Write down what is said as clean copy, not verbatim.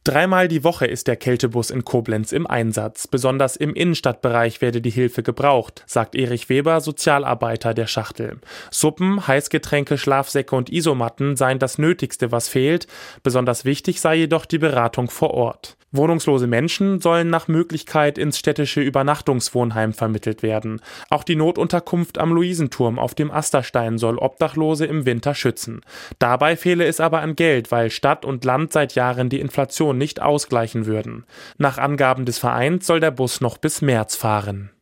Dreimal die Woche ist der Kältebus in Koblenz im Einsatz. Besonders im Innenstadtbereich werde die Hilfe gebraucht, sagt Erich Weber, Sozialarbeiter der Schachtel. Suppen, Heißgetränke, Schlafsäcke und Isomatten seien das Nötigste, was fehlt. Besonders wichtig sei jedoch die Beratung vor Ort. Wohnungslose Menschen sollen nach Möglichkeit ins städtische Übernachtungswohnheim vermittelt werden. Auch die Notunterkunft am Luisenturm auf dem Asterstein soll Obdachlose im Winter schützen. Dabei fehle es aber an Geld, weil Stadt und Land seit Jahren die Inflation nicht ausgleichen würden. Nach Angaben des Vereins soll der Bus noch bis März fahren.